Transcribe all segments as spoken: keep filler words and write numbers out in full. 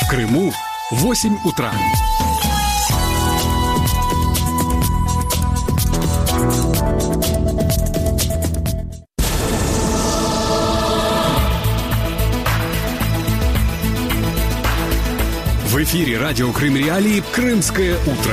В Крыму восемь утра. В эфире радио Крым Реалии «Крымское утро».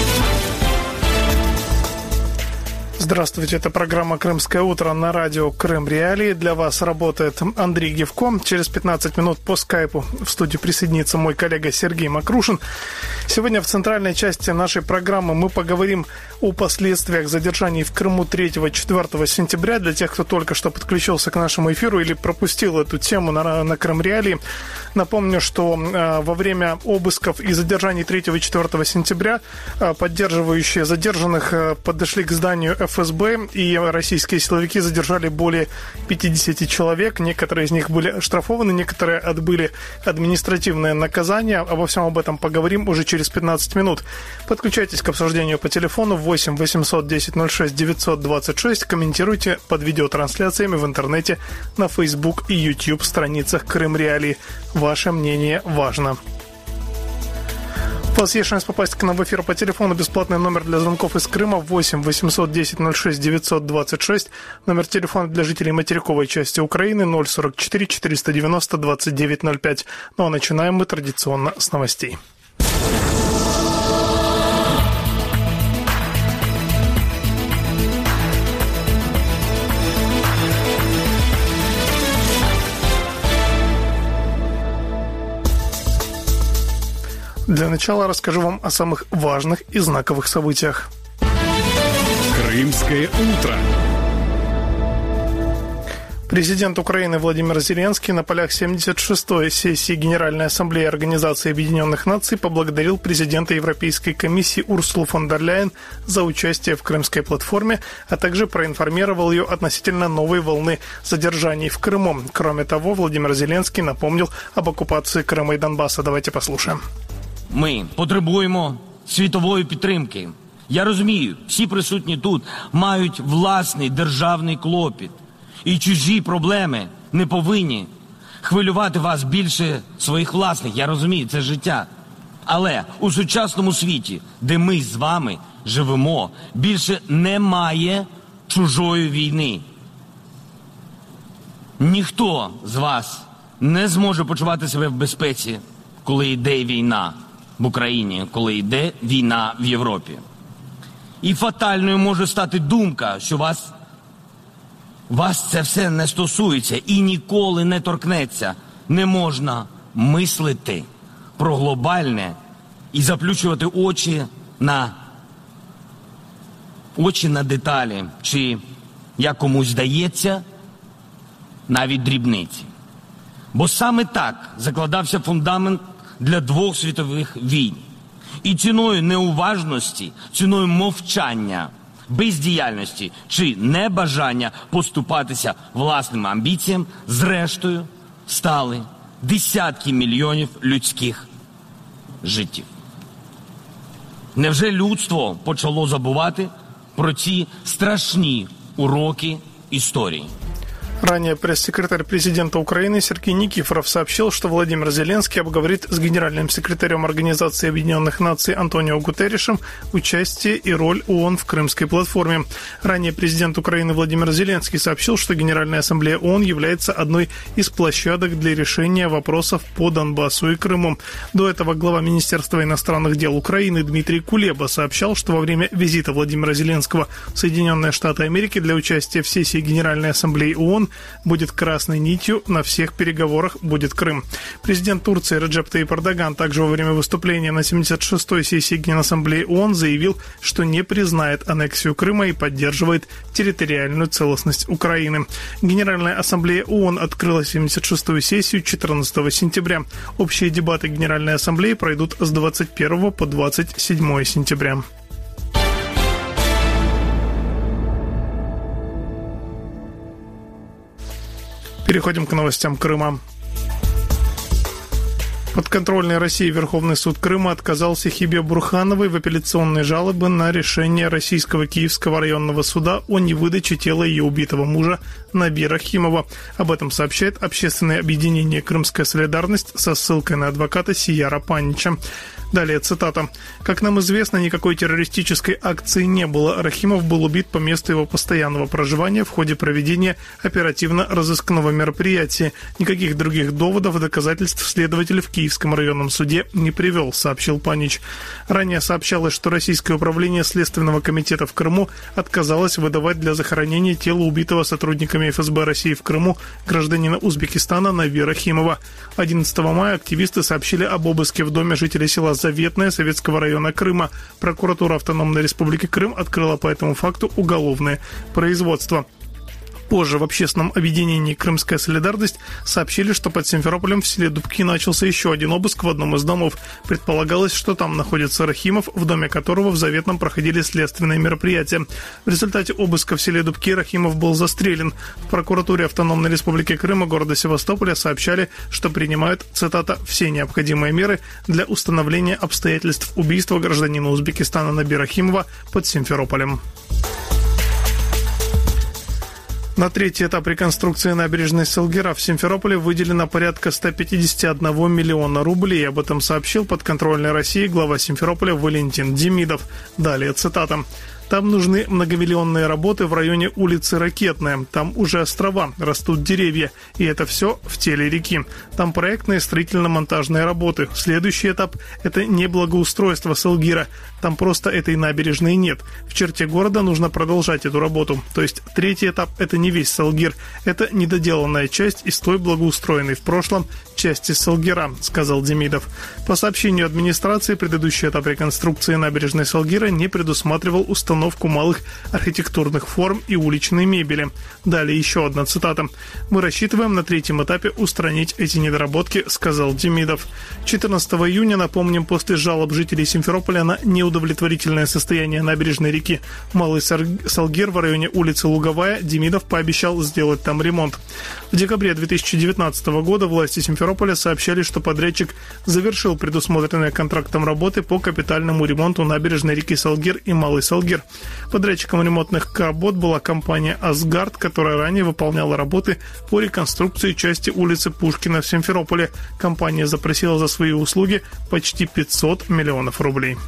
Здравствуйте, это программа «Крымское утро» на радио Крым Реалии. Для вас работает Андрей Гевко. Через пятнадцать минут по скайпу в студию присоединится мой коллега Сергей Макрушин. Сегодня в центральной части нашей программы мы поговорим о последствиях задержаний в Крыму третьего-четвёртого сентября. Для тех, кто только что подключился к нашему эфиру или пропустил эту тему на, на Крым Реалии, напомню, что э, во время обысков и задержаний третьего-четвёртого сентября э, поддерживающие задержанных э, подошли к зданию эф эс бэ, и российские силовики задержали более пятьдесят человек. Некоторые из них были оштрафованы, некоторые отбыли административное наказание. Обо всем об этом поговорим уже через пятнадцать минут. Подключайтесь к обсуждению по телефону восемь восемьсот десять ноль шесть девятьсот двадцать шесть. Комментируйте под видеотрансляциями в интернете, на Facebook и YouTube страницах Крым Реалии. Ваше мнение важно. У вас есть шанс попасть к нам в эфир по телефону. Бесплатный номер для звонков из Крыма восемь восемьсот десять ноль шесть девятьсот двадцать шесть. Номер телефона для жителей материковой части Украины ноль сорок четыре четыреста девяносто двадцать девять ноль пять. Ну а начинаем мы традиционно с новостей. Для начала расскажу вам о самых важных и знаковых событиях. Крымское утро. Президент Украины Владимир Зеленский на полях семьдесят шестой сессии Генеральной Ассамблеи Организации Объединенных Наций поблагодарил президента Европейской комиссии Урсулу фон дер Ляйен за участие в Крымской платформе, а также проинформировал ее относительно новой волны задержаний в Крыму. Кроме того, Владимир Зеленский напомнил об оккупации Крыма и Донбасса. Давайте послушаем. Ми потребуємо світової підтримки. Я розумію, всі присутні тут мають власний державний клопіт. І чужі проблеми не повинні хвилювати вас більше своїх власних. Я розумію, це життя. Але у сучасному світі, де ми з вами живемо, більше немає чужої війни. Ніхто з вас не зможе почувати себе в безпеці, коли йде війна в Україні, коли йде війна в Європі. І фатальною може стати думка, що вас, вас це все не стосується і ніколи не торкнеться. Не можна мислити про глобальне і заплющувати очі на, очі на деталі, чи, як комусь здається, навіть дрібниці. Бо саме так закладався фундамент для двох світових війн. І ціною неуважності, ціною мовчання, бездіяльності чи небажання поступатися власним амбіціям, зрештою стали десятки мільйонів людських життів. Невже людство почало забувати про ці страшні уроки історії? Ранее пресс-секретарь президента Украины Сергей Никифоров сообщил, что Владимир Зеленский обговорит с генеральным секретарем Организации Объединенных Наций Антонио Гутерришем участие и роль ООН в Крымской платформе. Ранее президент Украины Владимир Зеленский сообщил, что Генеральная Ассамблея ООН является одной из площадок для решения вопросов по Донбассу и Крыму. До этого глава Министерства иностранных дел Украины Дмитрий Кулеба сообщал, что во время визита Владимира Зеленского в Соединенные Штаты Америки для участия в сессии Генеральной Ассамблеи ООН будет красной нитью на всех переговорах будет Крым. Президент Турции Реджеп Тайип Эрдоган также во время выступления на семьдесят шестой сессии Генассамблеи ООН заявил, что не признает аннексию Крыма и поддерживает территориальную целостность Украины. Генеральная Ассамблея ООН открыла семьдесят шестую сессию четырнадцатого сентября. Общие дебаты Генеральной Ассамблеи пройдут с двадцать первого по двадцать седьмое сентября. Переходим к новостям Крыма. Подконтрольный России Верховный суд Крыма отказал Сихибе Бурхановой в апелляционной жалобе на решение Российского Киевского районного суда о невыдаче тела ее убитого мужа Наби Рахимова. Об этом сообщает общественное объединение «Крымская солидарность» со ссылкой на адвоката Сияра Панича. Далее цитата. «Как нам известно, никакой террористической акции не было. Рахимов был убит по месту его постоянного проживания в ходе проведения оперативно-розыскного мероприятия. Никаких других доводов и доказательств следователь в Киевском районном суде не привел», сообщил Панич. Ранее сообщалось, что Российское управление Следственного комитета в Крыму отказалось выдавать для захоронения тело убитого сотрудниками эф эс бэ России в Крыму гражданина Узбекистана Наби Рахимова. одиннадцатого мая активисты сообщили об обыске в доме жителей села Заветное Советского района Крыма. Прокуратура Автономной Республики Крым открыла по этому факту уголовное производство. Позже в общественном объединении «Крымская солидарность» сообщили, что под Симферополем в селе Дубки начался еще один обыск в одном из домов. Предполагалось, что там находится Рахимов, в доме которого в Заветном проходили следственные мероприятия. В результате обыска в селе Дубки Рахимов был застрелен. В прокуратуре Автономной Республики Крым и города Севастополя сообщали, что принимают, цитата, «все необходимые меры для установления обстоятельств убийства гражданина Узбекистана Наби Рахимова под Симферополем». На третий этап реконструкции набережной Салгира в Симферополе выделено порядка сто пятьдесят один миллиона рублей. Об этом сообщил подконтрольной России глава Симферополя Валентин Демидов. Далее цитата. «Там нужны многомиллионные работы в районе улицы Ракетная. Там уже острова, растут деревья. И это все в теле реки. Там проектные строительно-монтажные работы. Следующий этап – это не благоустройство Салгира. Там просто этой набережной нет. В черте города нужно продолжать эту работу. То есть третий этап – это не весь Салгир. Это недоделанная часть из той благоустроенной в прошлом части Салгира», – сказал Демидов. По сообщению администрации, предыдущий этап реконструкции набережной Салгира не предусматривал установку малых архитектурных форм и уличной мебели. Далее еще одна цитата. «Мы рассчитываем на третьем этапе устранить эти недоработки», – сказал Демидов. четырнадцатого июня, напомним, после жалоб жителей Симферополя на неудовлетворительное состояние набережной реки Малый Салгир в районе улицы Луговая, Демидов пообещал сделать там ремонт. В декабре две тысячи девятнадцатого года власти Симферополя сообщали, что подрядчик завершил предусмотренные контрактом работы по капитальному ремонту набережной реки Салгир и Малый Салгир. Подрядчиком ремонтных работ была компания «Асгард», которая ранее выполняла работы по реконструкции части улицы Пушкина в Симферополе. Компания запросила за свои услуги почти пятьсот миллионов рублей.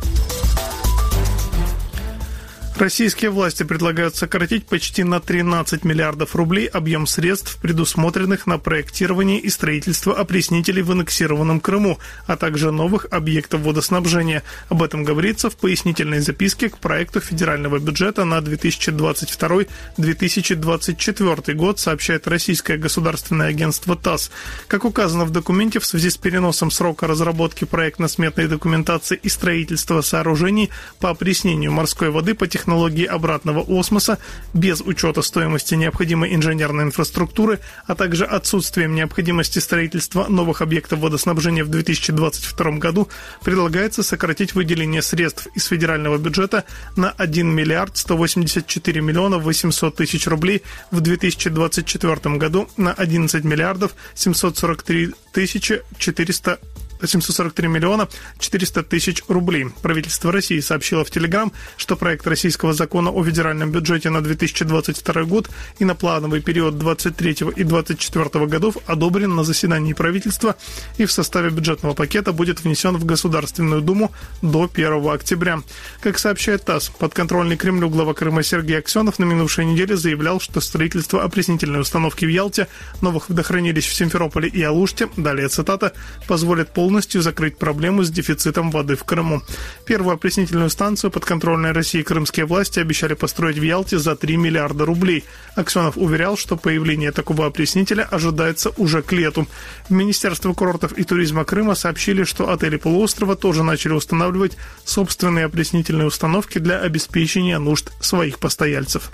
Российские власти предлагают сократить почти на тринадцать миллиардов рублей объем средств, предусмотренных на проектирование и строительство опреснителей в аннексированном Крыму, а также новых объектов водоснабжения. Об этом говорится в пояснительной записке к проекту федерального бюджета на две тысячи двадцать второй — две тысячи двадцать четвёртый год, сообщает российское государственное агентство ТАСС. Как указано в документе, в связи с переносом срока разработки проектно-сметной документации и строительства сооружений по опреснению морской воды по технологии технологии обратного осмоса, без учета стоимости необходимой инженерной инфраструктуры, а также отсутствием необходимости строительства новых объектов водоснабжения в две тысячи двадцать втором году, предлагается сократить выделение средств из федерального бюджета на один миллиард сто восемьдесят четыре миллиона восемьсот тысяч рублей в две тысячи двадцать четвёртом году на одиннадцать миллиардов семьсот сорок три тысячи четыреста семьсот сорок три миллиона четыреста тысяч рублей. Правительство России сообщило в Телеграм, что проект российского закона о федеральном бюджете на две тысячи двадцать второй год и на плановый период двадцать третьего и двадцать четвёртого годов одобрен на заседании правительства и в составе бюджетного пакета будет внесен в Государственную Думу до первого октября. Как сообщает ТАСС, подконтрольный Кремлю глава Крыма Сергей Аксенов на минувшей неделе заявлял, что строительство опреснительной установки в Ялте, новых водохранилищ в Симферополе и Алуште, далее цитата, позволит полностью полностью закрыть проблему с дефицитом воды в Крыму. Первую опреснительную станцию подконтрольной России крымские власти обещали построить в Ялте за три миллиарда рублей. Аксенов уверял, что появление такого опреснителя ожидается уже к лету. В Министерстве курортов и туризма Крыма сообщили, что отели полуострова тоже начали устанавливать собственные опреснительные установки для обеспечения нужд своих постояльцев.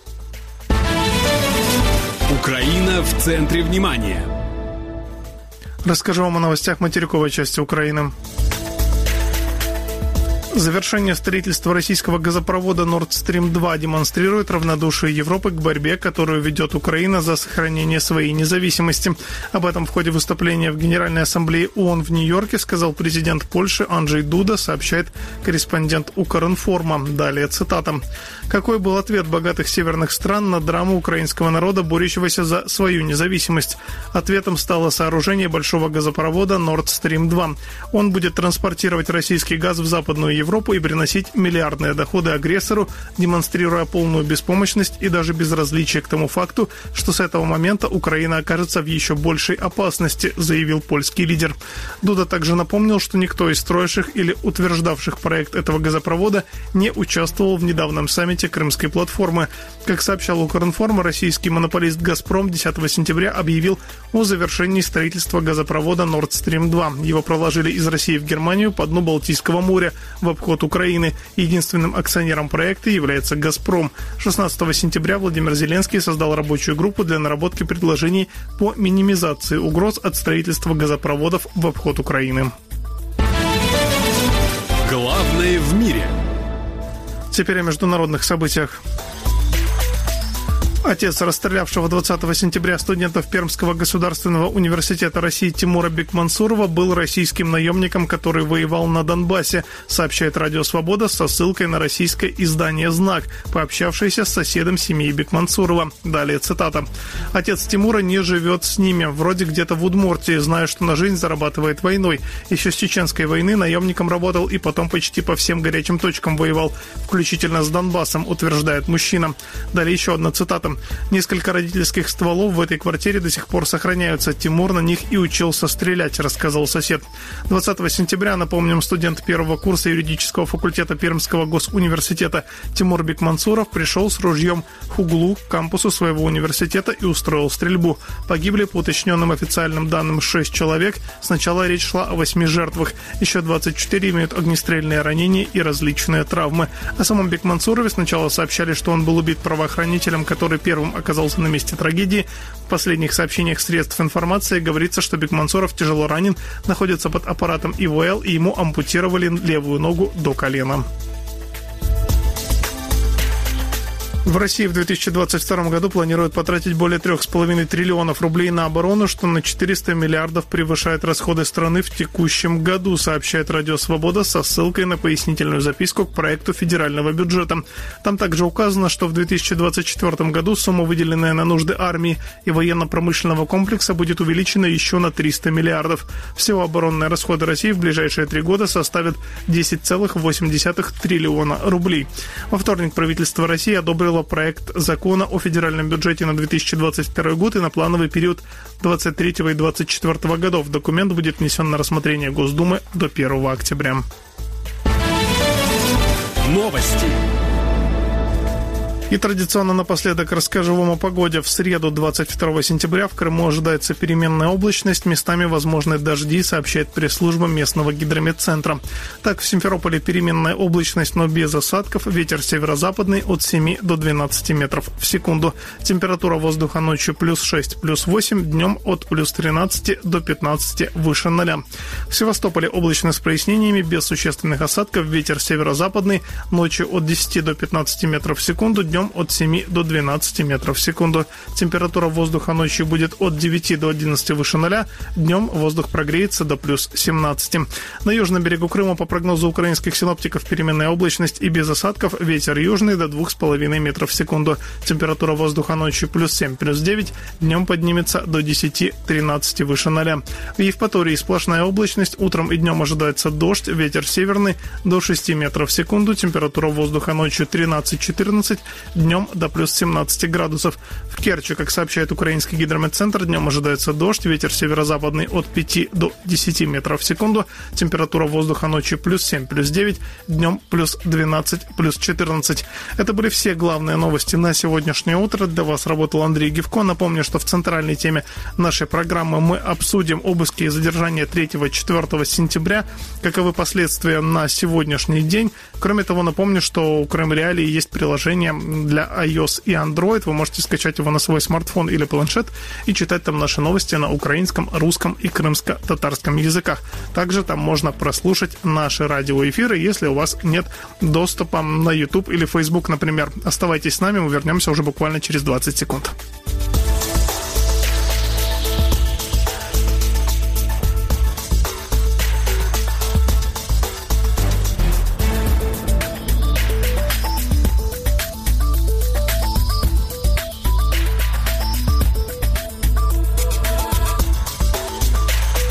Украина в центре внимания. Расскажу вам о новостях материковой части Украины. Завершение строительства российского газопровода Nord Stream два демонстрирует равнодушие Европы к борьбе, которую ведет Украина за сохранение своей независимости. Об этом в ходе выступления в Генеральной ассамблее ООН в Нью-Йорке сказал президент Польши Анджей Дуда, сообщает корреспондент Укринформа. Далее цитата. Какой был ответ богатых северных стран на драму украинского народа, борющегося за свою независимость? Ответом стало сооружение большого газопровода Nord Stream два. Он будет транспортировать российский газ в Западную Европу и приносить миллиардные доходы агрессору, демонстрируя полную беспомощность и даже безразличие к тому факту, что с этого момента Украина окажется в еще большей опасности, заявил польский лидер. Дуда также напомнил, что никто из строивших или утверждавших проект этого газопровода не участвовал в недавнем саммите Крымской платформы. Как сообщал Укринформ, российский монополист «Газпром» десятого сентября объявил о завершении строительства газопровода Nord Stream два. Его проложили из России в Германию по дну Балтийского моря в обход Украины. Единственным акционером проекта является «Газпром». шестнадцатого сентября Владимир Зеленский создал рабочую группу для наработки предложений по минимизации угроз от строительства газопроводов в обход Украины. Главное в мире. Теперь о международных событиях. Отец расстрелявшего двадцатого сентября студентов Пермского государственного университета России Тимура Бекмансурова был российским наемником, который воевал на Донбассе, сообщает Радио Свобода со ссылкой на российское издание «Знак», пообщавшееся с соседом семьи Бекмансурова. Далее цитата. «Отец Тимура не живет с ними, вроде где-то в Удмуртии, зная, что на жизнь зарабатывает войной. Еще с Чеченской войны наемником работал и потом почти по всем горячим точкам воевал, включительно с Донбассом», утверждает мужчина. Далее еще одна цитата. «Несколько родительских стволов в этой квартире до сих пор сохраняются. Тимур на них и учился стрелять», рассказал сосед. двадцатого сентября, напомним, студент первого курса юридического факультета Пермского госуниверситета Тимур Бекмансуров пришел с ружьем в углу к кампусу своего университета и устроил стрельбу. Погибли, по уточненным официальным данным, шесть человек. Сначала речь шла о восьми жертвах. Еще двадцать четыре имеют огнестрельные ранения и различные травмы. О самом Бекмансурове сначала сообщали, что он был убит правоохранителем, который первым оказался на месте трагедии. В последних сообщениях средств информации говорится, что Бекмансуров тяжело ранен, находится под аппаратом И В Л и ему ампутировали левую ногу до колена. В России в две тысячи двадцать втором году планируют потратить более трех с половиной триллионов рублей на оборону, что на четыреста миллиардов превышает расходы страны в текущем году, сообщает Радио Свобода со ссылкой на пояснительную записку к проекту федерального бюджета. Там также указано, что в две тысячи двадцать четвёртом году сумма, выделенная на нужды армии и военно-промышленного комплекса, будет увеличена еще на триста миллиардов. Всего оборонные расходы России в ближайшие три года составят десять целых восемь десятых триллиона рублей. Во вторник правительство России одобрило проект закона о федеральном бюджете на две тысячи двадцать второй год и на плановый период двадцать третьего и двадцать четвёртого годов. Документ будет внесен на рассмотрение Госдумы до первого октября. Новости. И традиционно напоследок расскажу вам о погоде. В среду, двадцать второго сентября, в Крыму ожидается переменная облачность, местами возможны дожди, сообщает пресс-служба местного гидрометцентра. Так, в Симферополе переменная облачность, но без осадков, ветер северо-западный от семи до двенадцати метров в секунду. Температура воздуха ночью плюс шесть, плюс восемь, днем от плюс тринадцати до пятнадцати выше ноля. В Севастополе облачно с прояснениями, без существенных осадков, ветер северо-западный, ночью от десяти до пятнадцати метров в секунду, днем от семи до двенадцати метров в секунду. Температура воздуха ночью будет от девяти до одиннадцати выше ноля, днем воздух прогреется до плюс семнадцати. На южном берегу Крыма, по прогнозу украинских синоптиков, переменная облачность и без осадков, ветер южный до двух с половиной метров в секунду. Температура воздуха ночью плюс семь, плюс девять, днем поднимется до десяти-тринадцати выше ноля. В Евпатории сплошная облачность, утром и днем ожидается дождь, ветер северный до шести метров в секунду, температура воздуха ночью тринадцать-четырнадцать, днем до плюс семнадцати градусов. В Керчи, как сообщает украинский гидрометцентр, днем ожидается дождь, ветер северо-западный от пяти до десяти метров в секунду, температура воздуха ночью плюс семь, плюс девять, днем плюс двенадцать, плюс четырнадцать. Это были все главные новости на сегодняшнее утро. Для вас работал Андрей Гивко. Напомню, что в центральной теме нашей программы мы обсудим обыски и задержания третьего-четвёртого сентября, каковы последствия на сегодняшний день. Кроме того, напомню, что у Крым Реалии есть приложение для iOS и Android. Вы можете скачать его на свой смартфон или планшет и читать там наши новости на украинском, русском и крымско-татарском языках. Также там можно прослушать наши радиоэфиры, если у вас нет доступа на YouTube или Facebook, например. Оставайтесь с нами, мы вернемся уже буквально через двадцать секунд.